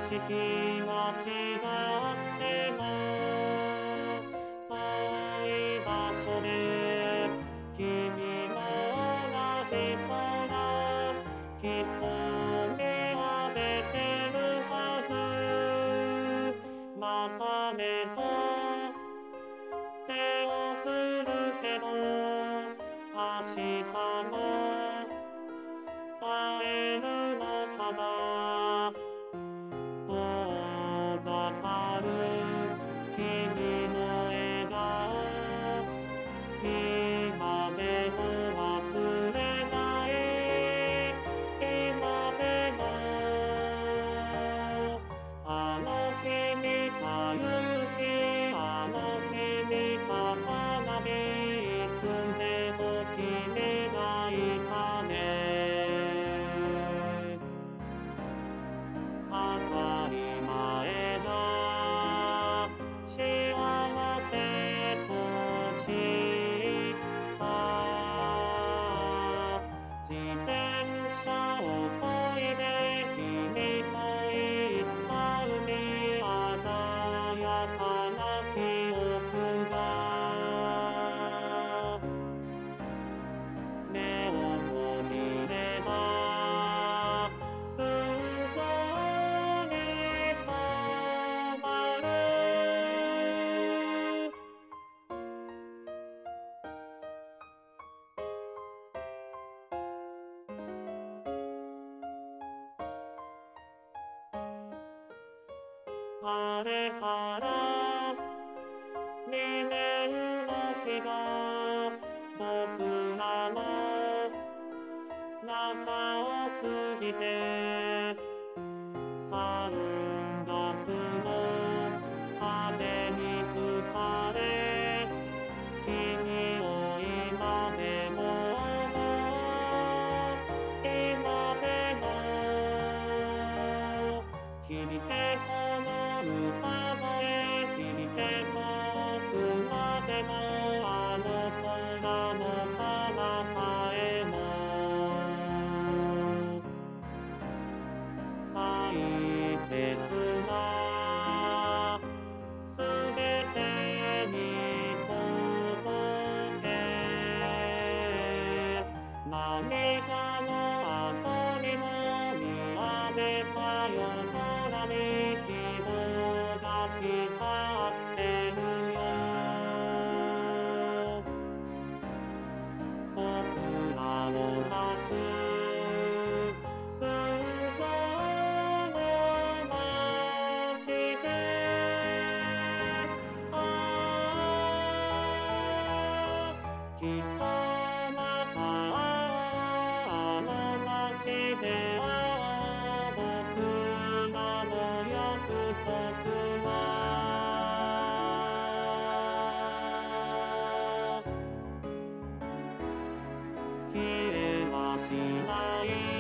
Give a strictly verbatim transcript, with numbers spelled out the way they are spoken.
識が違っても遠い場所で君も同じ空きっと見上げてるはずまたねと手を振るけど明日も会えるのかな遠ざかる君の笑顔今でも忘れない今でもあの日見た夕日あの日見た花火いつでも君がいたね当たり前だ幸せとした自転車をこいで君と行った海鮮やかな記憶が目を閉じれば群青に染まるあれからにねんの日が僕らの中を過ぎてさんがつの風に吹かれ君を今でも今でも響けこの歌声響け遠くまでもあの空の彼方へも大切なすべてに届け涙の後にも見上げた夜空に希望が光ってるよ僕らを待つ群青の街でああきっとまたあの街で会おう僕らの約束は消えはしない